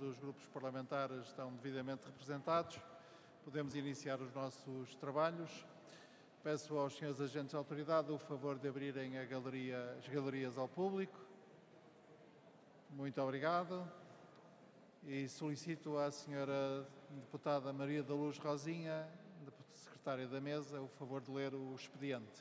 os grupos parlamentares estão devidamente representados, podemos iniciar os nossos trabalhos. Peço aos senhores agentes de autoridade o favor de abrirem as galerias ao público. Muito obrigado. E solicito à senhora deputada Maria da Luz Rosinha, secretária da mesa, o favor de ler o expediente.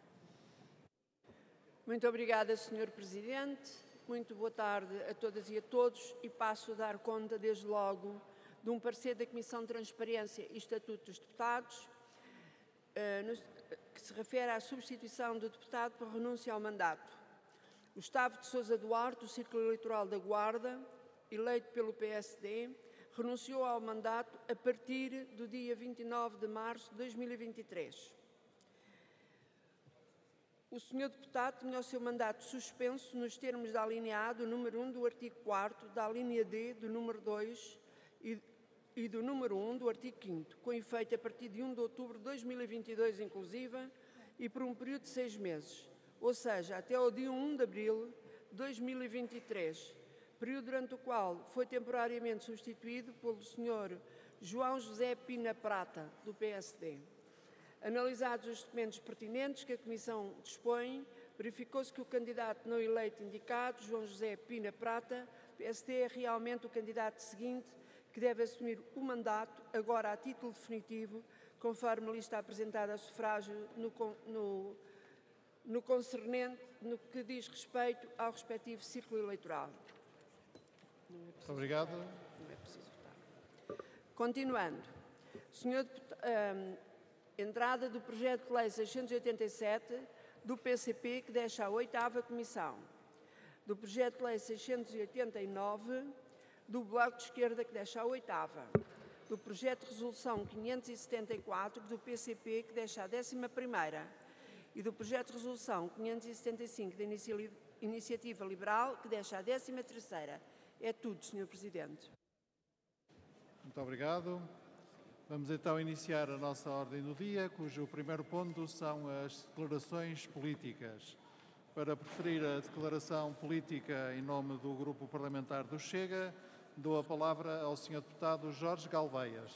Muito obrigada, Sr. Presidente. Muito boa tarde a todas e a todos e passo a dar conta, desde logo, de um parecer da Comissão de Transparência e Estatuto dos Deputados, que se refere à substituição do deputado por renúncia ao mandato. Gustavo de Sousa Duarte, do Círculo Eleitoral da Guarda, eleito pelo PSD, renunciou ao mandato a partir do dia 29 de março de 2023. O Sr. Deputado tinha o seu mandato suspenso nos termos da alínea A do número 1 do artigo 4º, da alínea D do número 2 e do número 1 do artigo 5º, com efeito a partir de 1 de outubro de 2022 inclusive e por um período de 6 meses, ou seja, até ao dia 1 de abril de 2023, período durante o qual foi temporariamente substituído pelo Sr. João José Pina Prata, do PSD. Analisados os documentos pertinentes que a Comissão dispõe, verificou-se que o candidato não eleito indicado, João José Pina Prata, PSD, é realmente o candidato seguinte que deve assumir o mandato, agora a título definitivo, conforme a lista apresentada a sufrágio no concernente, no que diz respeito ao respectivo círculo eleitoral. Muito obrigado. Não é preciso votar. Continuando. Entrada do projeto de lei 687 do PCP, que deixa a 8ª Comissão. Do projeto de lei 689 do Bloco de Esquerda, que deixa a 8ª. Do projeto de resolução 574 do PCP, que deixa a 11ª. E do projeto de resolução 575 da Iniciativa Liberal, que deixa a 13ª. É tudo, Sr. Presidente. Muito obrigado. Vamos então iniciar a nossa ordem do dia, cujo primeiro ponto são as declarações políticas. Para preferir a declaração política em nome do Grupo Parlamentar do Chega, dou a palavra ao Sr. Deputado Jorge Galveias.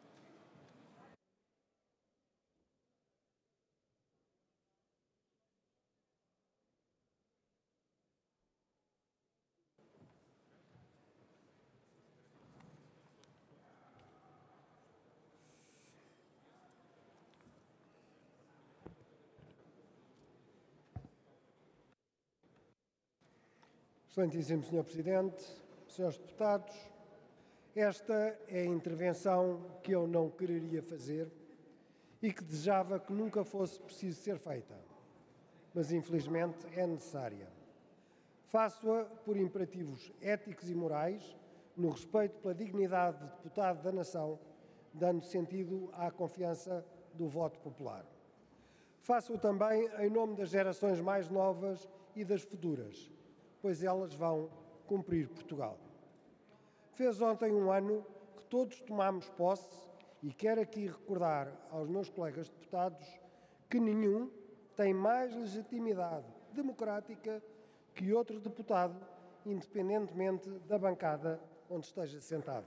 Excelentíssimo Sr. Presidente, Srs. Deputados, esta é a intervenção que eu não quereria fazer e que desejava que nunca fosse preciso ser feita, mas infelizmente é necessária. Faço-a por imperativos éticos e morais, no respeito pela dignidade de deputado da nação, dando sentido à confiança do voto popular. Faço-o também em nome das gerações mais novas e das futuras, pois elas vão cumprir Portugal. Fez ontem um ano que todos tomámos posse e quero aqui recordar aos meus colegas deputados que nenhum tem mais legitimidade democrática que outro deputado, independentemente da bancada onde esteja sentado.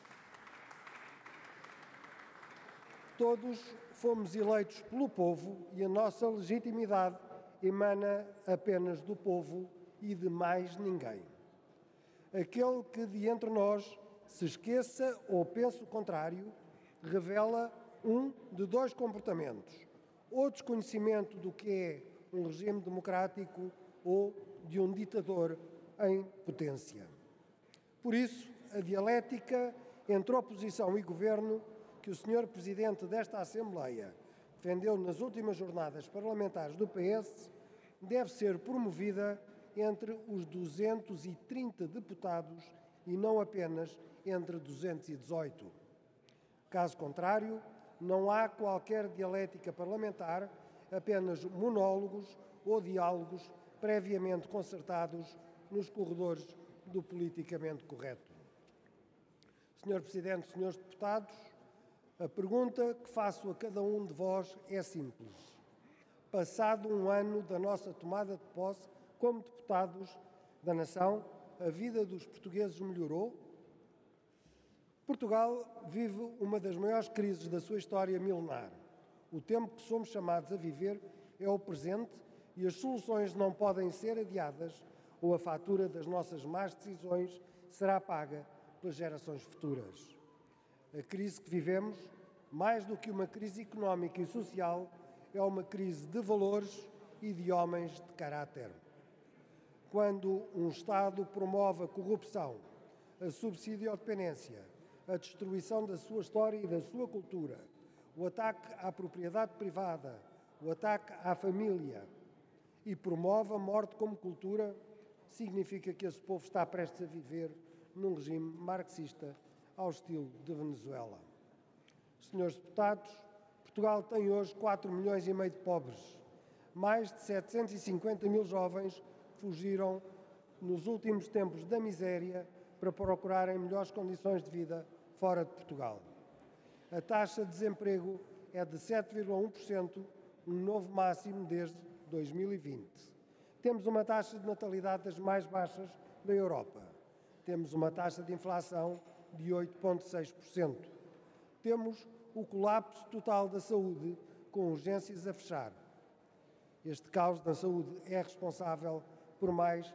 Todos fomos eleitos pelo povo e a nossa legitimidade emana apenas do povo e de mais ninguém. Aquele que de entre nós se esqueça ou pense o contrário, revela um de dois comportamentos: ou desconhecimento do que é um regime democrático ou de um ditador em potência. Por isso, a dialética entre oposição e governo que o Sr. Presidente desta Assembleia defendeu nas últimas jornadas parlamentares do PS deve ser promovida entre os 230 deputados e não apenas entre 218. Caso contrário, não há qualquer dialética parlamentar, apenas monólogos ou diálogos previamente concertados nos corredores do politicamente correto. Sr. Presidente, Srs. Deputados, a pergunta que faço a cada um de vós é simples. Passado um ano da nossa tomada de posse como deputados da nação, a vida dos portugueses melhorou? Portugal vive uma das maiores crises da sua história milenar. O tempo que somos chamados a viver é o presente e as soluções não podem ser adiadas ou a fatura das nossas más decisões será paga pelas gerações futuras. A crise que vivemos, mais do que uma crise económica e social, é uma crise de valores e de homens de caráter. Quando um Estado promove a corrupção, a subsidiodependência, a destruição da sua história e da sua cultura, o ataque à propriedade privada, o ataque à família e promove a morte como cultura, significa que esse povo está prestes a viver num regime marxista ao estilo de Venezuela. Senhores deputados, Portugal tem hoje 4,5 milhões de pobres. Mais de 750 mil jovens fugiram nos últimos tempos da miséria para procurarem melhores condições de vida fora de Portugal. A taxa de desemprego é de 7,1%, um novo máximo desde 2020. Temos uma taxa de natalidade das mais baixas da Europa. Temos uma taxa de inflação de 8,6%. Temos o colapso total da saúde, com urgências a fechar. Este caos na saúde é responsável por mais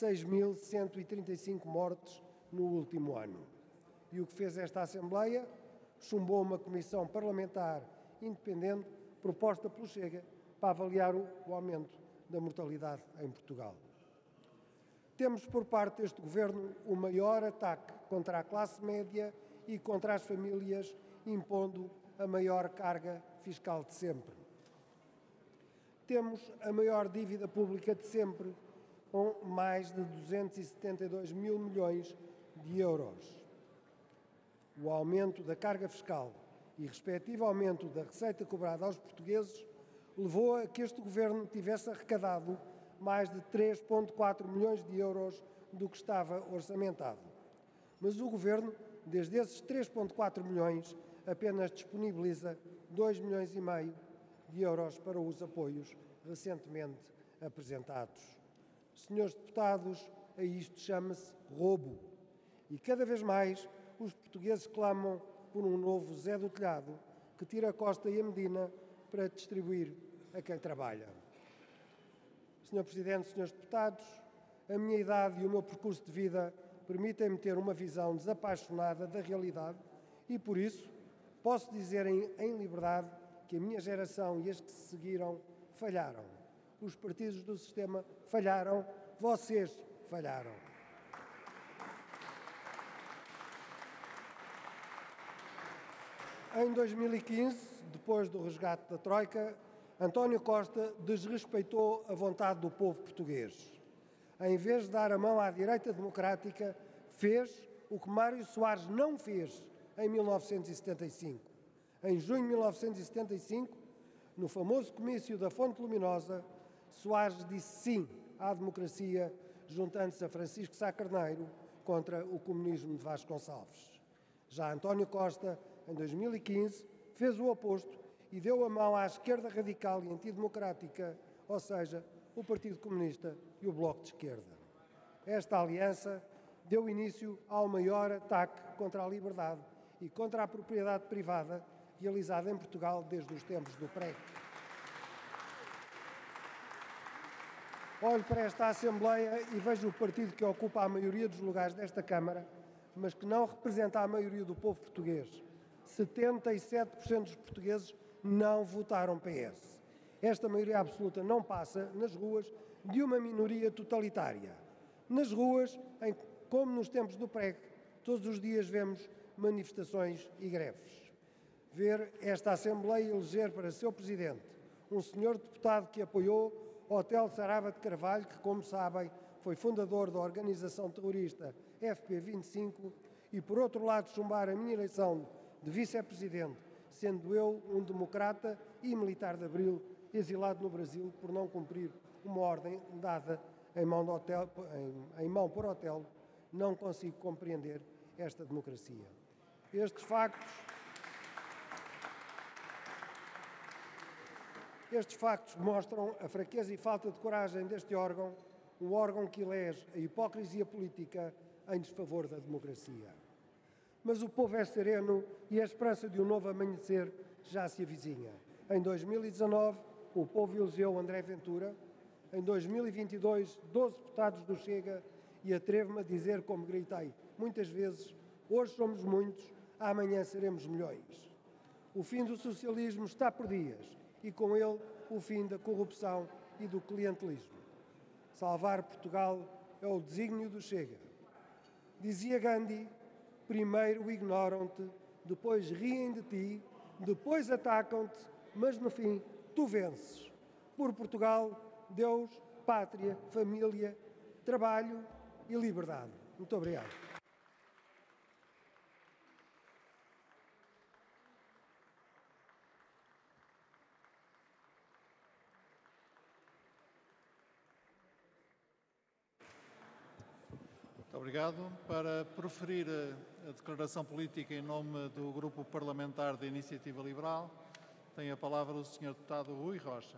6.135 mortes no último ano. E o que fez esta Assembleia? Chumbou uma comissão parlamentar independente proposta pelo Chega para avaliar o aumento da mortalidade em Portugal. Temos por parte deste Governo o maior ataque contra a classe média e contra as famílias, impondo a maior carga fiscal de sempre. Temos a maior dívida pública de sempre, com mais de 272 mil milhões de euros. O aumento da carga fiscal e respectivo aumento da receita cobrada aos portugueses levou a que este Governo tivesse arrecadado mais de 3,4 milhões de euros do que estava orçamentado. Mas o Governo, desde esses 3,4 milhões, apenas disponibiliza 2,5 milhões de euros para os apoios recentemente apresentados. Senhores deputados, a isto chama-se roubo. E cada vez mais os portugueses clamam por um novo Zé do Telhado que tire a Costa e a Medina para distribuir a quem trabalha. Senhor Presidente, senhores deputados, a minha idade e o meu percurso de vida permitem-me ter uma visão desapaixonada da realidade e, por isso, posso dizer em liberdade que a minha geração e as que se seguiram falharam. Os partidos do sistema falharam, vocês falharam. Em 2015, depois do resgate da Troika, António Costa desrespeitou a vontade do povo português. Em vez de dar a mão à direita democrática, fez o que Mário Soares não fez em 1975. Em junho de 1975, no famoso comício da Fonte Luminosa, Soares disse sim à democracia, juntando-se a Francisco Sá Carneiro contra o comunismo de Vasconcelos. Já António Costa, em 2015, fez o oposto e deu a mão à esquerda radical e antidemocrática, ou seja, o Partido Comunista e o Bloco de Esquerda. Esta aliança deu início ao maior ataque contra a liberdade e contra a propriedade privada realizado em Portugal desde os tempos do PREC. Olho para esta Assembleia e vejo o partido que ocupa a maioria dos lugares desta Câmara, mas que não representa a maioria do povo português. 77% dos portugueses não votaram PS. Esta maioria absoluta não passa nas ruas de uma minoria totalitária. Nas ruas, como nos tempos do PREC, todos os dias vemos manifestações e greves. Ver esta Assembleia eleger para seu Presidente um senhor deputado que apoiou o Hotel Sarava de Carvalho, que, como sabem, foi fundador da organização terrorista FP25, e, por outro lado, chumbar a minha eleição de Vice-Presidente, sendo eu um democrata e militar de Abril, exilado no Brasil por não cumprir uma ordem dada em mão por Otelo, não consigo compreender esta democracia. Estes factos mostram a fraqueza e falta de coragem deste órgão, um órgão que elege a hipocrisia política em desfavor da democracia. Mas o povo é sereno e a esperança de um novo amanhecer já se avizinha. Em 2019, o povo elegeu André Ventura. Em 2022, 12 deputados do Chega, e atrevo-me a dizer, como gritei muitas vezes, hoje somos muitos, amanhã seremos milhões. O fim do socialismo está por dias e com ele o fim da corrupção e do clientelismo. Salvar Portugal é o desígnio do Chega. Dizia Gandhi, primeiro ignoram-te, depois riem de ti, depois atacam-te, mas no fim tu vences. Por Portugal, Deus, pátria, família, trabalho e liberdade. Muito obrigado. Muito obrigado. Para proferir a declaração política em nome do Grupo Parlamentar da Iniciativa Liberal, tem a palavra o Sr. Deputado Rui Rocha.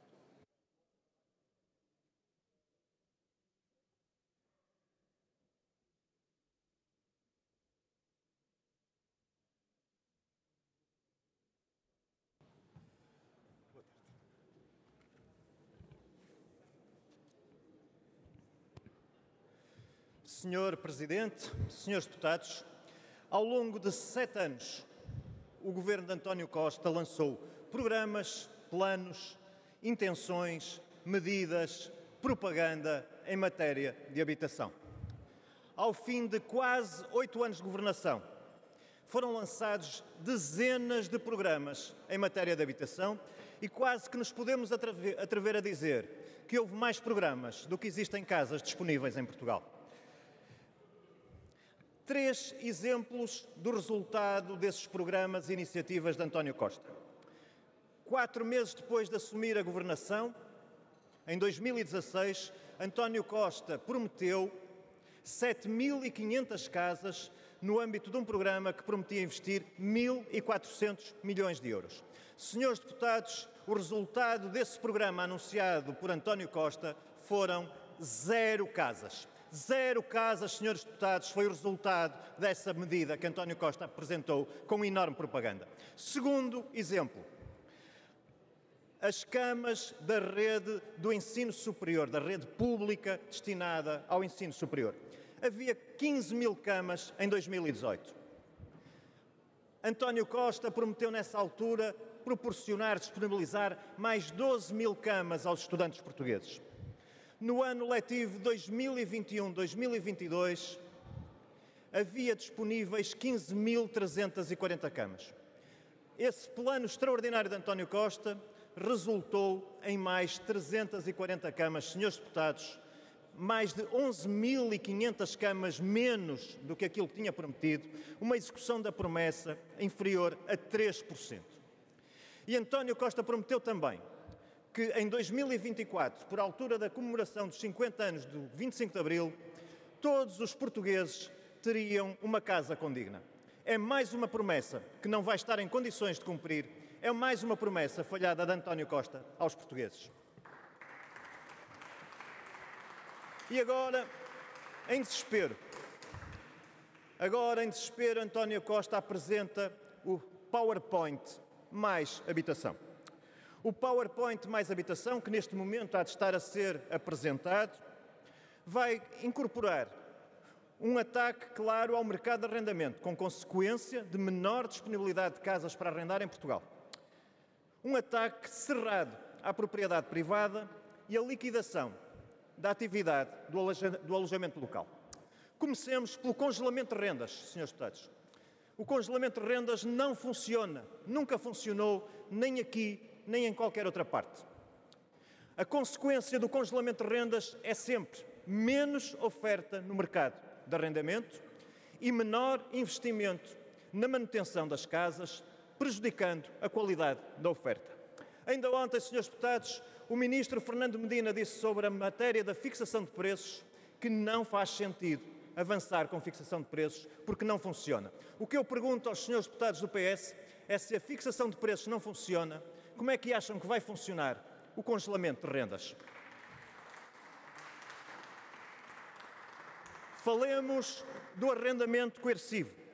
Senhor Presidente, senhores deputados, ao longo de 7 anos, o governo de António Costa lançou programas, planos, intenções, medidas, propaganda em matéria de habitação. Ao fim de quase 8 anos de governação, foram lançados dezenas de programas em matéria de habitação e quase que nos podemos atrever a dizer que houve mais programas do que existem casas disponíveis em Portugal. 3 exemplos do resultado desses programas e iniciativas de António Costa. 4 meses depois de assumir a governação, em 2016, António Costa prometeu 7.500 casas no âmbito de um programa que prometia investir 1.400 milhões de euros. Senhores deputados, o resultado desse programa anunciado por António Costa foram 0 casas. 0 casas, senhores deputados, foi o resultado dessa medida que António Costa apresentou com enorme propaganda. Segundo exemplo, as camas da rede do ensino superior, da rede pública destinada ao ensino superior. Havia 15.000 camas em 2018. António Costa prometeu nessa altura disponibilizar mais 12.000 camas aos estudantes portugueses. No ano letivo 2021-2022, havia disponíveis 15.340 camas. Esse plano extraordinário de António Costa resultou em mais 340 camas. Senhores deputados, mais de 11.500 camas menos do que aquilo que tinha prometido, uma execução da promessa inferior a 3%. E António Costa prometeu também que em 2024, por altura da comemoração dos 50 anos do 25 de Abril, todos os portugueses teriam uma casa condigna. É mais uma promessa que não vai estar em condições de cumprir, é mais uma promessa falhada de António Costa aos portugueses. E agora, em desespero, António Costa apresenta o PowerPoint mais habitação. O PowerPoint mais habitação, que neste momento há de estar a ser apresentado, vai incorporar um ataque claro ao mercado de arrendamento, com consequência de menor disponibilidade de casas para arrendar em Portugal. Um ataque cerrado à propriedade privada e à liquidação da atividade do alojamento local. Comecemos pelo congelamento de rendas, senhores deputados. O congelamento de rendas não funciona, nunca funcionou, nem aqui, nem em qualquer outra parte. A consequência do congelamento de rendas é sempre menos oferta no mercado de arrendamento e menor investimento na manutenção das casas, prejudicando a qualidade da oferta. Ainda ontem, senhores deputados, o ministro Fernando Medina disse sobre a matéria da fixação de preços que não faz sentido avançar com fixação de preços porque não funciona. O que eu pergunto aos senhores deputados do PS é se a fixação de preços não funciona, como é que acham que vai funcionar o congelamento de rendas? Falemos do arrendamento coercivo.